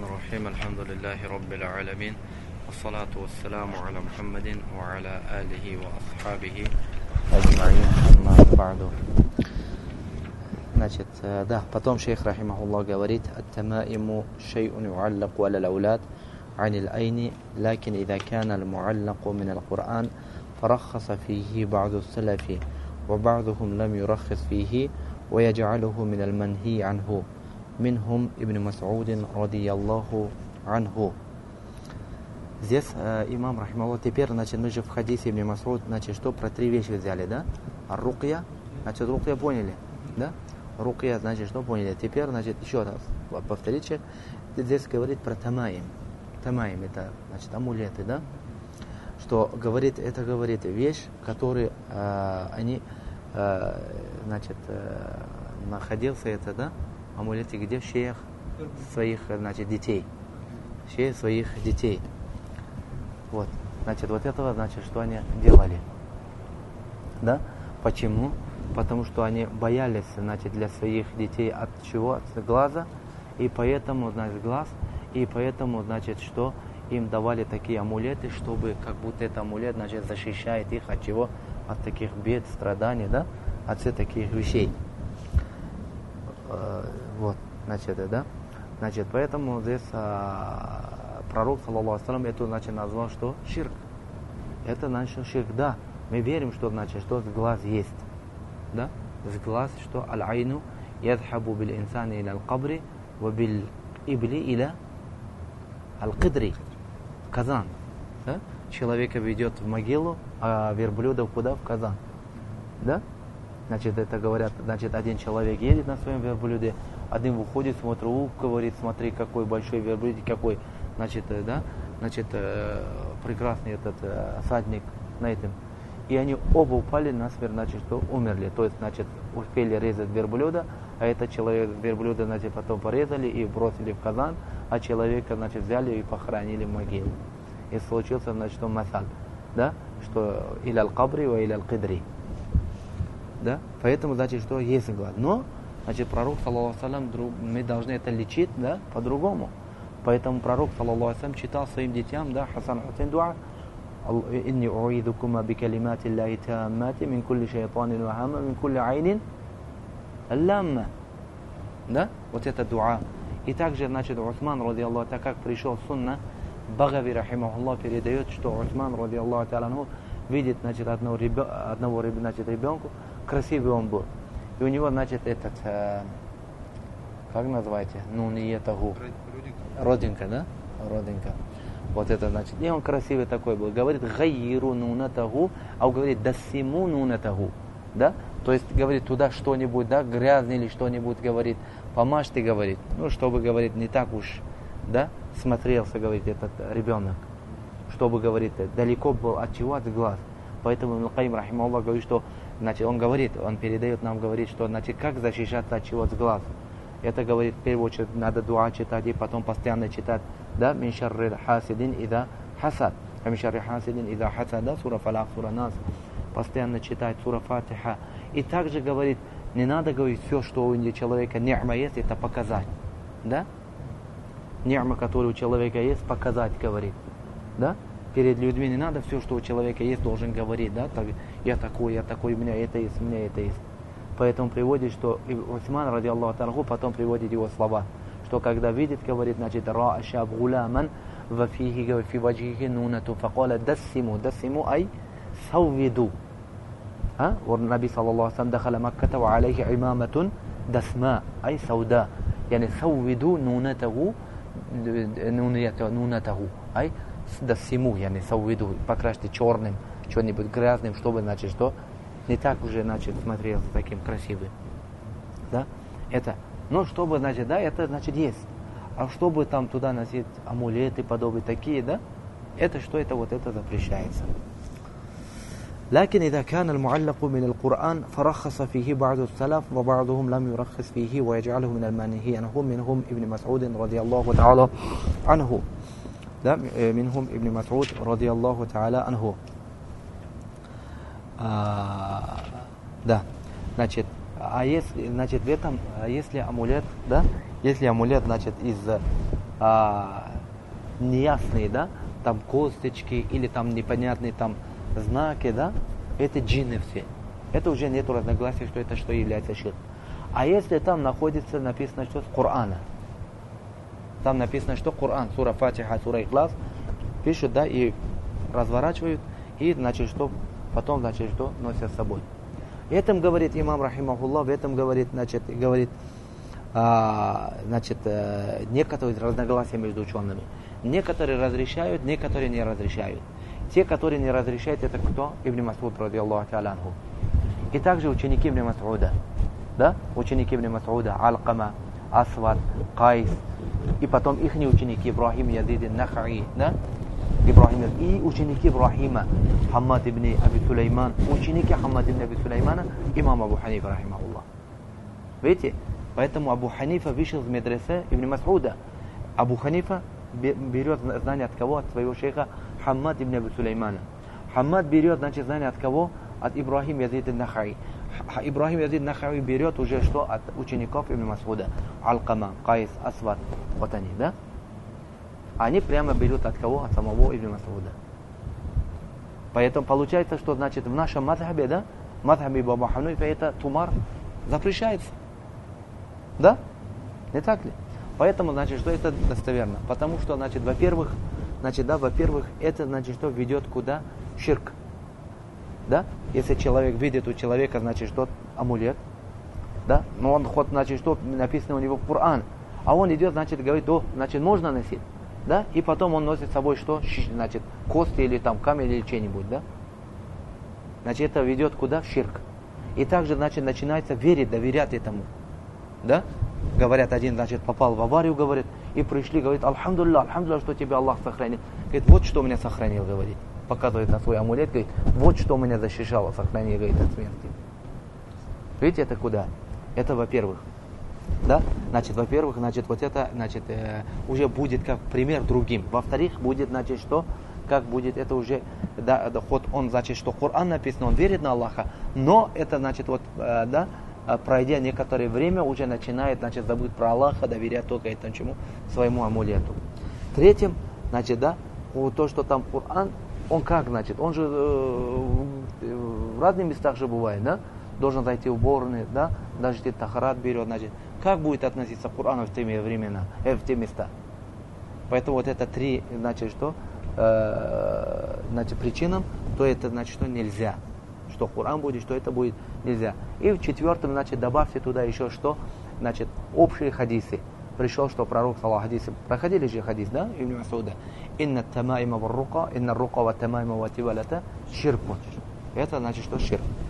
الرحيم الحمد لله رب العالمين والصلاة والسلام على محمد وعلى آله وأصحابه أجمعين أما بعد. Значит, да, потом шейх рахимахуллах говорит: «Ат-тамаиму шей'ун ю'аллаку аля лаулад анил айни, лакин ида кана аль-му'аллаку мин аль-Кур'ан фараххаса фихи ба'ду салафи, ва ба'духум лам юраххис фихи, ва ядж'алуху мин аль-манхи анху. Минхум ибн Мас'удин радияллаху анху». Здесь имам рахимахуллах, теперь, значит, мы же в хадисе ибн Мас'уд, значит, что про три вещи взяли, да? Ар-рукья, значит, рукья поняли, да? Рукья, значит, что поняли? Теперь, значит, еще раз повторите. Здесь говорит про тамаим. Тамаим это, значит, амулеты, да? Что говорит, это говорит вещь, которые они, значит, находился это, да? Амулеты где? В шеях своих, значит, детей. В шеях своих детей. Вот. Значит, вот этого, значит, что они делали. Да? Почему? Потому что они боялись, значит, для своих детей от чего? От глаза. И поэтому, значит, глаз. И поэтому, значит, что им давали такие амулеты, чтобы как будто это амулет, значит, защищает их от чего? От таких бед, страданий, да? От всех таких вещей. Вот, значит, да? Значит, поэтому здесь пророк, саллаллаху алейхи ва саллям, это, значит, назвал, что ширк. Это, значит, ширк, да. Мы верим, что, значит, что глаз есть. Да? С глаз, что аль-айну ядхабу бил инсани иля аль-кабри, ва бил ибли иля аль-кидри. Казан. Да? Человека ведет в могилу, а верблюдов куда? В казан. Да? Значит, это говорят, значит, один человек едет на своем верблюде, один выходит, смотрит, говорит, смотри, какой большой верблюд, какой, значит, да, значит, прекрасный этот всадник на этом. И они оба упали насмерть, значит, что умерли. То есть, значит, успели резать верблюда, а этот человек верблюда, значит, потом порезали и бросили в казан, а человека, значит, взяли и похоронили в могилу. И случился, значит, что масаль, да, что иля аль-кабри ва иля аль-кидри. Да? Поэтому, значит, что есть глаз. Но, значит, пророк, саллаллаху алейхи ва саллям, мы должны это лечить, да, по-другому. Поэтому пророк, саллаллаху алейхи ва саллям, читал своим детям, да, Хасан Хусейн дуа: «Инни у'идукума бикалимати Аллахи таммати мин кулли шайтанин ва хамма мин кулли айнин алламма». Да? Вот это дуа. И также, значит, Усман, радиаллаху, так как пришел сунна, Багави, рахимахуллах, передает, что Усман, радиаллаху та'ала, видит, значит, одного ребенка, красивый он был. И у него, значит, этот, как называете? Ну, не это родинка, да? Родинка. Вот это, значит, и он красивый такой был. Говорит, гайиру нунатаху, а он говорит, дасиму нунатаху. Да? То есть, говорит, туда что-нибудь, да, грязный или что-нибудь, говорит, помажьте, говорит. Ну, чтобы, говорит, не так уж, да, смотрелся, говорит, этот ребенок. Чтобы, говорит, далеко был от чего? От глаз. Поэтому Ибн Кайим, рахимахуллах, говорит, что, значит, он говорит, он передает нам, говорит, что, значит, как защищаться от чего? От глаз. Это, говорит, в первую очередь, надо дуа читать и потом постоянно читать, да, мин шарри хасидин ида хасад, мин шарри хасидин ида хасад, да, сура Фалах, сура Нас, постоянно читать, сура Фатиха. И также, говорит, не надо говорить все, что у человека ни'ма есть, это показать, да, ни'ма, которая у человека есть, показать, говорит, да. Перед людьми не надо все, что у человека есть, должен говорить, да, так, я такой, у меня это есть, у меня это есть. Поэтому приводит, что Усман, радиаллаху та'ala, потом приводит его слова, что когда видит, говорит, значит, ра ашаб гуляман ва фихи фи ваджихи нунату факаля дассиму ай саввиду. والنبي صلى الله عليه وسلم دخل مكة وعليه عمامة دسماء أي سوداء يعني سودوا نونته أي дасиму, yani саввиду, покрасьте черным, что-нибудь грязным, чтобы, значит, что не так уже, значит, смотрелся таким красивым. Да? Это, ну, чтобы, значит, да, это, значит, есть. А чтобы там туда носить амулеты, подобные такие, да, это что, это вот это запрещается. لكن إذا كان المعلق من القرآن فرخص فيه بعض السلف وبعضهم لم يرخص فيه ويجعله من المنهي عنهم منهم ابن مسعود رضي الله تعالى عنه. Да, минхум ибн Мас'уд, радиаллаху та'аля анху. Да, значит, если, значит, в этом, если амулет, да, если амулет, значит, из неясные, да, там косточки или там непонятные там знаки, да, это джинны все. Это уже нет разногласий, что это что является ширк. А если там находится, написано, что с Корана, там написано, что Коран, сура Фатиха, сура Ихлас, пишут, да, и разворачивают, и, значит, что потом, значит, что носят с собой. Этом говорит имам рахимахуллах, в этом говорит, значит, некоторые разногласия между учеными. Некоторые разрешают, некоторые не разрешают. Те, которые не разрешают, это кто? Ибн Мас'уд, радиаллаху та'аля анху. И также ученики Ибн Мас'уда. Да? Ученики Ибн Мас'уда, Алкама, Асвад, Кайс. И потом их ученики Ибрахим, Язид, Нахаи. Да? Ибрахим, и ученики Ибрахима, Хаммад ибн Аби Сулейман. Ученики Хаммад ибн Аби Сулеймана, имам Абу Ханифа, рахимахуллах. Видите? Поэтому Абу Ханифа вышел из медресе Ибн Мас'уда. Абу Ханифа берет знания от кого? От своего шейха Хаммад ибн Аби Сулеймана. Хаммад берет, значит, знания от кого? От Ибрахим Язид Нахаи. Ибрахим Язид Нахаи берет уже что? От учеников Ибн Мас'уда. Алкама, Кайс, Асвад. Вот они, да? Они прямо берут от кого? От самого Ибн Мас'уда. Поэтому получается, что, значит, в нашем мазхабе, да? Мазхабе Абу Ханифа это тумар запрещается. Да? Не так ли? Поэтому, значит, что это достоверно? Потому что, значит, во-первых, это, значит, что ведет куда? Ширк. Да? Если человек видит у человека, значит, что амулет, да? Но он хоть, значит, что написано у него в Коран, а он идет, значит, говорит, значит, можно носить, да? И потом он носит с собой что? Значит, кости или там камень или что-нибудь, да? Значит, это ведет куда? В ширк. И также, значит, начинается верить, доверять этому. Да? Говорят, один, значит, попал в аварию, говорит, и пришли, говорит, Альхамдулилlah, что тебя Аллах сохранил. Говорит, вот что меня сохранил, говорит. Показывает на свой амулет, говорит, вот что меня защищало, сохранил, говорит, от смерти. Видите, это куда? Это во-первых. Да? Значит, во-первых, значит, вот это, значит, уже будет как пример другим. Во-вторых, будет, значит, что? Как будет, это уже, да, хоть он, значит, что Коран написано, он верит на Аллаха, но это, значит, вот, да, пройдя некоторое время, уже начинает, значит, забыть про Аллаха, доверять только этому чему? Своему амулету. Третьим, значит, да, то, что там Коран, он как, значит, он же в разных местах же бывает, да, должен зайти в уборную, да, даже если тахарат берет, значит, как будет относиться к Корану в те времена, в те места. Поэтому вот это три, значит, что, значит, причинам, то это, значит, что нельзя. Что Коран будет, что это будет, нельзя. И в четвертом, значит, добавьте туда еще что, значит, общие хадисы. Пришел, что пророк, саллаху алейхи, проходили же хадис, да, Ибн Мас'уда. Инна тамаима варрука, инна рука ва тамаима ва тивалата ширкун. Это значит, что ширк.